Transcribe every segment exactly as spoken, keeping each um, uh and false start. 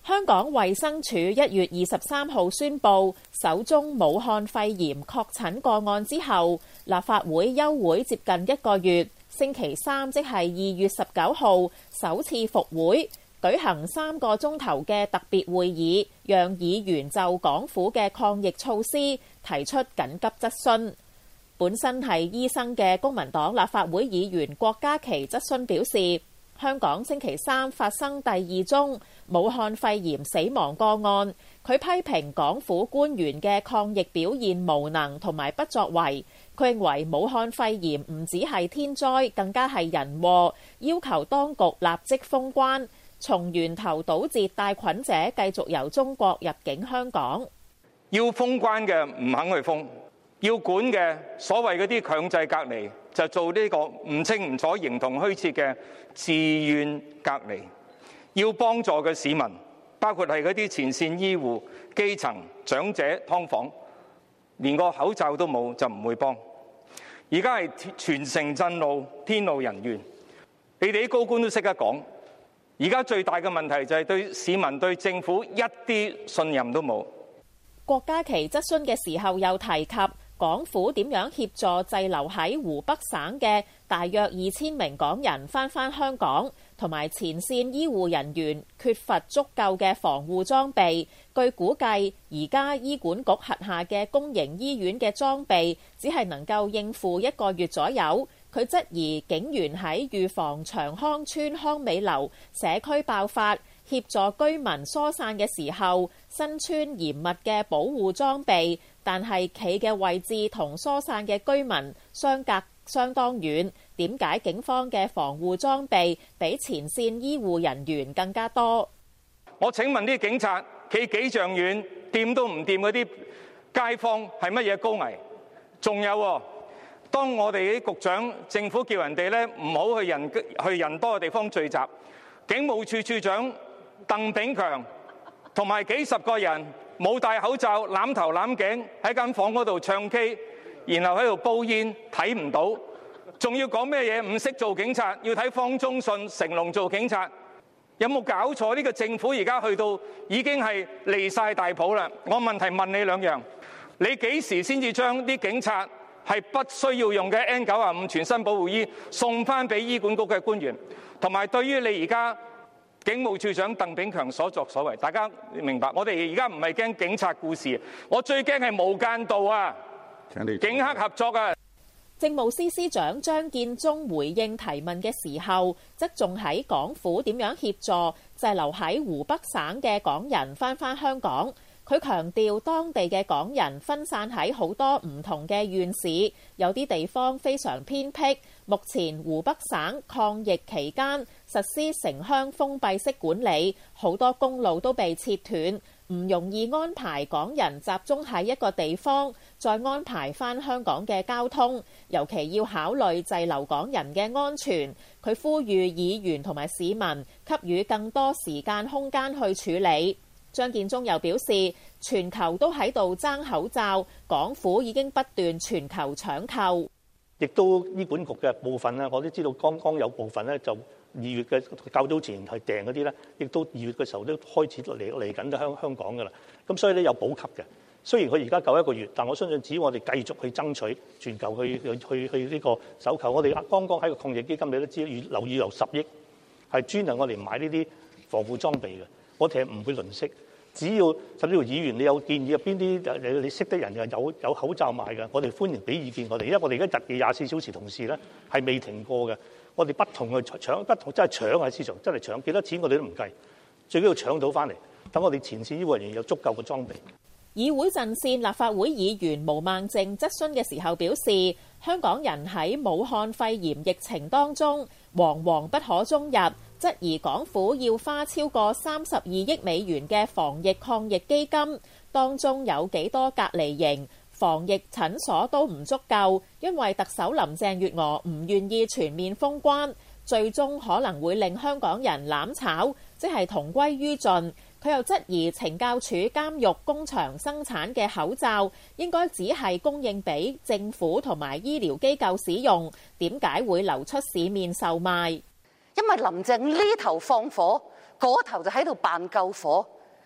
香港衛生署一月二十三號宣布首宗武漢肺炎確診個案之後，立法會休會接近一個月。星期三即係二月十九號首次復會，舉行三個鐘頭嘅特別會議，讓議員就港府嘅抗疫措施提出緊急質詢。本身係醫生嘅公民黨立法會議員郭家麒質詢表示，香港星期三發生第二宗武漢肺炎死亡個案，佢批評港府官員嘅抗疫表現無能同埋不作為。佢認為武漢肺炎唔止係天災，更加係人禍，要求當局立即封關，從源頭堵截帶菌者繼續由中國入境香港。 要封關嘅唔肯去封，要管嘅所謂嗰啲強制隔離就做呢個唔清唔楚、形同虛設嘅自願隔離。要幫助嘅市民，包括係嗰啲前線醫護、基層、長者、劏房，連個口罩都冇就唔會幫。而家係全城震怒，天怒人怨。你哋啲高官都識得講。而家最大嘅問題就係對市民對政府一啲信任都冇。 郭家麒質詢嘅時候又提及港府點樣協助滯留喺湖北省嘅大約二千名港人返返香港，同埋前線醫護人員缺乏足夠嘅防護裝備。據估計，而家醫管局轄下嘅公營醫院嘅裝備只係能夠應付一個月左右。佢質疑警員喺預防長康邨康美樓社區爆發，協助居民疏散嘅時候，身穿嚴密嘅保護裝備，但係企嘅位置同疏散嘅居民相隔相當遠。點解警方嘅防護裝備比前線醫護人員更加多？ 我請問啲警察企幾丈遠，掂都唔掂嗰啲街坊係乜嘢高危？仲有，當我哋啲局長、政府叫人哋咧唔好去人去人多嘅地方聚集，警務處處長鄧炳強同埋幾十個人冇戴口罩、攬頭攬頸喺間房嗰度唱 K， 然後喺度煲煙，睇唔到，仲要講咩嘢？唔識做警察，要睇方中信、成龍做警察，有冇搞錯？呢個政府而家去到已經係離晒大譜啦！我問題問你兩樣，你幾時先至將啲警察係不需要用嘅 N 九十五全身保護衣送翻俾醫管局嘅官員？同埋對於你而家警務處長鄧炳強所作所為，大家明白，我哋而家唔係驚警察故事，我最驚係無間道啊！警黑合作啊！ 政務司司長張建宗回應提問嘅時候，側重喺港府點樣協助滯留喺湖北省嘅港人返返香港。佢強調，當地嘅港人分散喺好多唔同嘅縣市，有啲地方非常偏僻。目前湖北省抗疫期間實施城鄉封閉式管理，好多公路都被切斷，唔容易安排港人集中喺一個地方，再安排返香港嘅交通，尤其要考慮滯留港人嘅安全。佢呼籲議員同埋市民給予更多時間空間去處理。張建宗又表示，全球都喺度爭口罩，港府已經不斷全球搶購。 亦都醫管局嘅部分咧，我都知道剛剛有部分咧就二月嘅較早前係訂嗰啲咧，亦都二月嘅時候都開始嚟嚟緊都香香港㗎啦。咁所以咧有補給嘅。雖然佢而家夠一個月，但我相信只要我哋繼續去爭取全球去去去去呢個搜購，我哋剛剛喺個抗疫基金你都知預留預留十億，係專係我哋買呢啲防護裝備嘅。我哋係唔會吝嗇。只要甚至乎議員你有建議入邊啲你你識得人又有有口罩賣嘅，我哋歡迎俾意見我哋，因為我哋而家日夜廿四小時同事咧係未停過嘅。我哋不同去搶，不同真係搶喺市場，真係搶幾多錢我哋都唔計，最緊要搶到翻嚟，等我哋前線醫護人員有足夠嘅裝備。 議會陣線立法會議員毛孟靜質詢嘅時候表示，香港人喺武漢肺炎疫情當中惶惶不可終日，質疑港府要花超過三十二億美元嘅防疫抗疫基金，當中有幾多隔離營、防疫診所都唔足夠，因為特首林鄭月娥唔願意全面封關，最終可能會令香港人攬炒，即係同歸於盡。佢又質疑懲教署監獄工場生產嘅口罩應該只係供應俾政府同埋醫療機構使用，點解會流出市面售賣？ 因為林鄭呢頭放火，嗰頭就喺度扮救火。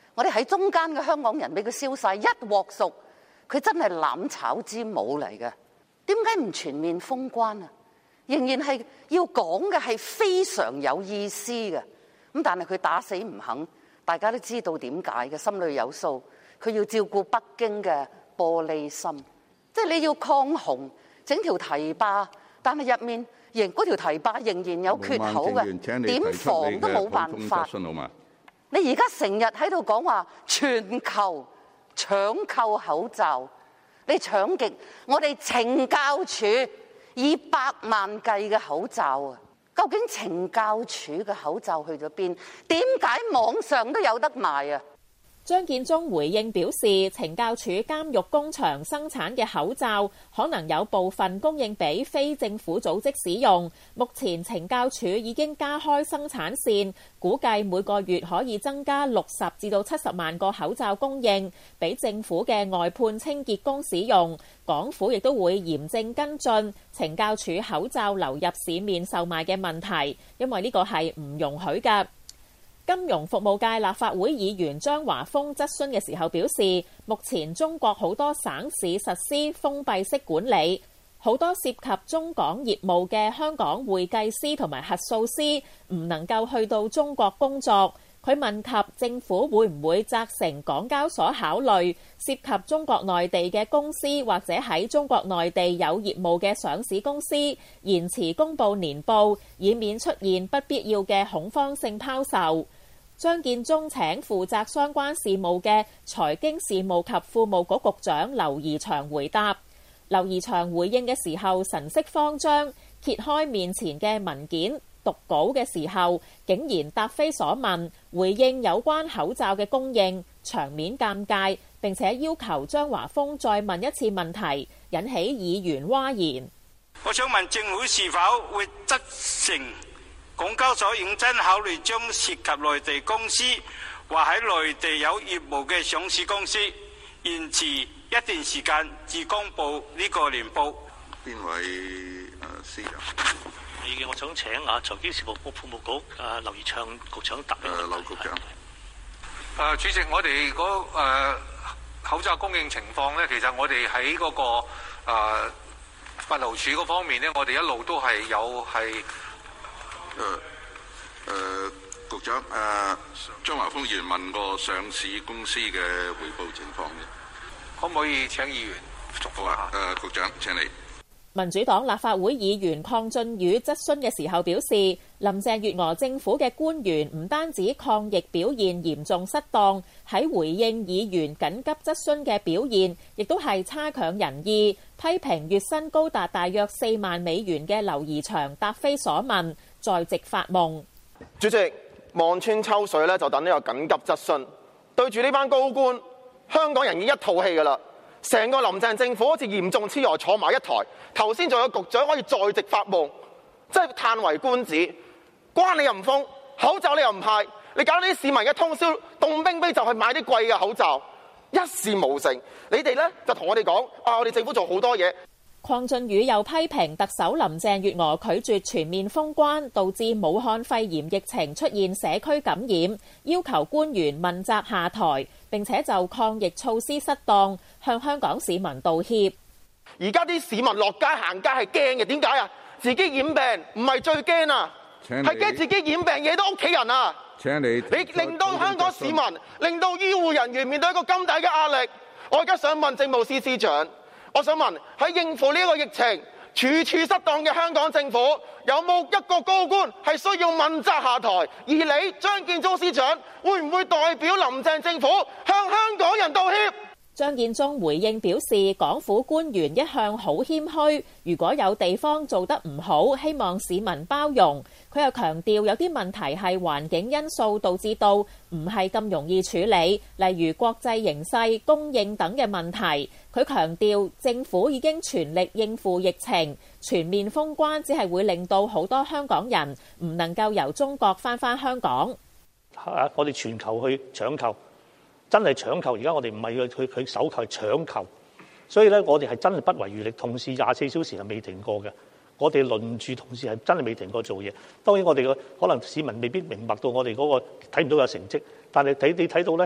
我哋喺中間嘅香港人俾佢燒晒一鑊熟，佢真係攬炒之母嚟嘅。點解唔全面封關啊？仍然係要講嘅係非常有意思嘅。咁但係佢打死唔肯，大家都知道點解嘅，心裏有數。佢要照顧北京嘅玻璃心，即係你要抗洪整條堤壩，但係入面仍嗰條堤壩仍然有缺口嘅，點防都冇辦法。你而家成日喺度講話全球搶購口罩，你搶極，我哋懲教署以百萬計嘅口罩啊！究竟懲教署嘅口罩去咗邊？點解網上都有得賣啊？ 張建宗回應表示，懲教署監獄工場生產嘅口罩可能有部分供應俾非政府組織使用。目前懲教署已經加開生產線，估計每個月可以增加六十至到七十萬個口罩供應，俾政府嘅外判清潔工使用。港府亦都會嚴正跟進懲教署口罩流入市面售賣嘅問題，因為呢個係唔容許嘅。金融服務界立法會議員張華峰質詢嘅時候表示，目前中國好多省市實施封閉式管理，好多涉及中港業務嘅香港會計師同埋核數師唔能夠去到中國工作。佢問及政府會唔會責成港交所考慮涉及中國內地嘅公司或者喺中國內地有業務嘅上市公司延遲公佈年報，以免出現不必要嘅恐慌性拋售。張建宗請負責相關事務嘅財經事務及庫務局局長劉怡翔回答。劉怡翔回應嘅時候神色慌張，揭開面前嘅文件讀稿嘅時候，竟然答非所問，回應有關口罩嘅供應，場面尷尬，並且要求張華峰再問一次問題，引起議員譁然。 我想問政府是否會責成港交所認真考慮將涉及內地公司或喺內地有業務嘅上市公司延遲一段時間至公佈呢個年報？ 邊位誒司長？ 意見我想請啊財經事務及庫務局誒劉怡翔局長答。誒劉局長。 誒主席，我哋嗰誒口罩供應情況咧，其實我哋喺嗰個誒物流署嗰方面咧，我哋一路都係有係。 誒誒、呃呃，局長誒、呃，張華峰議員問過上市公司嘅匯報情況嘅， 可唔可以請議員續報下？ 誒、呃，局長請你。 民主黨立法會議員鄺俊宇質詢嘅時候表示，林鄭月娥政府嘅官員唔單止抗疫表現嚴重失當，喺回應議員緊急質詢嘅表現，亦都係差強人意，批評月薪高達大約四萬美元嘅劉怡翔答非所問，在席發夢。 主席望穿秋水咧，就等呢個緊急質詢。對住呢班高官，香港人已經一套戲㗎啦。成個林鄭政府好似嚴重痴呆坐埋一台。頭先仲有局長可以在席發夢，真係歎為觀止。關你又唔封，口罩你又唔派，你搞到啲市民嘅通宵凍冰冰就去買啲貴嘅口罩，一事無成。你哋呢，就同我哋講啊，我哋政府做好多嘢。 鄺俊宇又批評特首林鄭月娥拒絕全面封關，導致武漢肺炎疫情出現社區感染，要求官員問責下台，並且就抗疫措施失當向香港市民道歉。 而家啲市民落街行街係驚嘅，點解啊？自己染病唔係最驚啊，係驚自己染病惹到屋企人啊！ 請你， 你令到香港市民、令到醫護人員面對一個咁大嘅壓力。我而家想問政務司司長，我想問喺應付呢個疫情處處失當嘅香港政府，有冇一個高官係需要問責下台？而你張建宗司長會唔會代表林鄭政府向香港人道歉？ 張建宗回應表示，港府官員一向好謙虛，如果有地方做得唔好，希望市民包容。佢又強調有啲問題係環境因素導致到，唔係咁容易處理，例如國際形勢、供應等嘅問題。佢強調政府已經全力應付疫情，全面封關只係會令到好多香港人唔能夠由中國返返香港。 啊！我哋全球去搶購。真係搶購，而家我哋唔係去去去搜購，係搶購。所以咧，我哋係真係不遺餘力，同事廿四小時係未停過嘅。我哋輪住同事係真係未停過做嘢。當然我哋嘅可能市民未必明白到我哋嗰個睇唔到嘅成績，但係睇你睇到咧，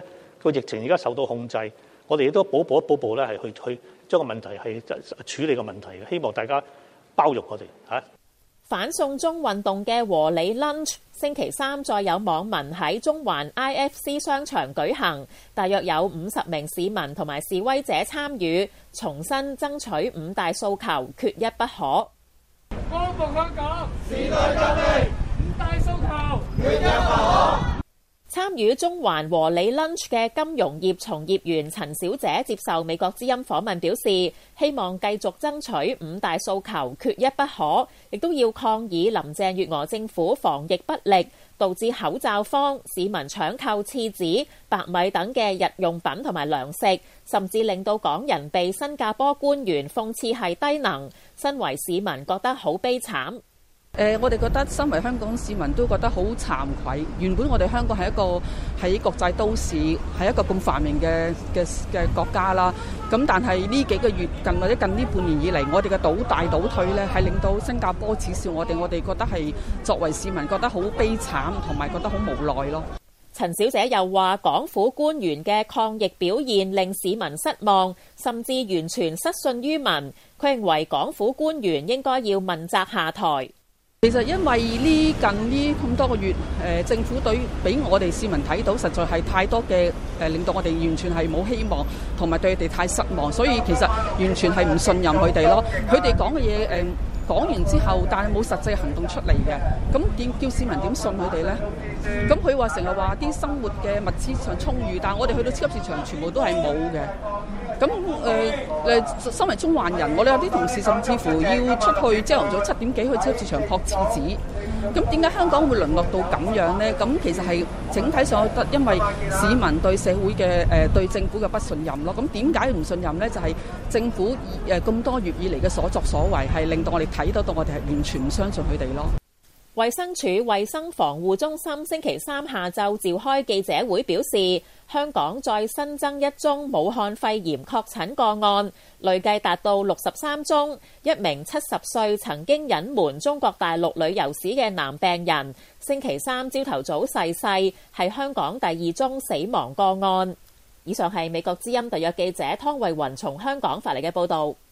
個疫情而家受到控制，我哋亦都步步一步步咧係去去將個問題係處理個問題嘅，希望大家包容我哋嚇。 反送中運動嘅和理 lunch 星期三再有網民喺中環 I F C 商場舉行，大約有五十名市民同埋示威者參與，重新爭取五大訴求，缺一不可。 光復香港，時代革命，五大訴求，缺一不可。 參與中環和理 lunch 嘅金融業從業員陳小姐接受美國之音訪問表示，希望繼續爭取五大訴求，缺一不可，亦都要抗議林鄭月娥政府防疫不力，導致口罩荒、市民搶購廁紙、白米等嘅日用品同埋糧食，甚至令到港人被新加坡官員諷刺係低能，身為市民覺得好悲慘。 誒、呃，我哋覺得身為香港市民都覺得好慚愧。原本我哋香港係一個喺國際都市，係一個咁繁榮嘅嘅嘅國家啦。咁但係呢幾個月近或者近呢半年以嚟，我哋嘅倒大倒退呢，係令到新加坡恥笑我哋。我哋覺得係作為市民覺得好悲慘，同埋覺得好無奈咯。 陳小姐又話，港府官員嘅抗疫表現令市民失望，甚至完全失信於民。佢認為港府官員應該要問責下台。 其實因為呢近呢咁多個月，誒、呃、政府對俾我哋市民睇到，實在係太多嘅誒、呃，令到我哋完全係冇希望，同埋對佢哋太失望，所以其實完全係唔信任佢哋咯。佢哋講嘅嘢誒講完之後，但係冇實際行動出嚟嘅，咁點叫市民點信佢哋呢？咁佢話成日話啲生活嘅物資上充裕，但係我哋去到超級市場全部都係冇嘅。咁誒誒，身為中環人，我哋有啲同事甚至乎要出去朝頭早七點幾去超級市場撲廁紙。咁點解香港會淪落到咁樣呢？咁其實係整體上覺得，因為市民對社會嘅誒、呃、對政府嘅不信任咯。咁點解唔信任呢？就係、是、政府誒咁多月以嚟嘅所作所為，係令到我哋睇得到，我哋係完全唔相信佢哋咯。 衛生署衛生防護中心星期三下晝召開記者會，表示香港再新增一宗武漢肺炎確診個案，累計達到六十三宗。一名七十歲曾經隱瞞中國大陸旅遊史嘅男病人，星期三朝頭早逝世，係香港第二宗死亡個案。以上係美國之音特約記者湯慧雲從香港發嚟嘅報導。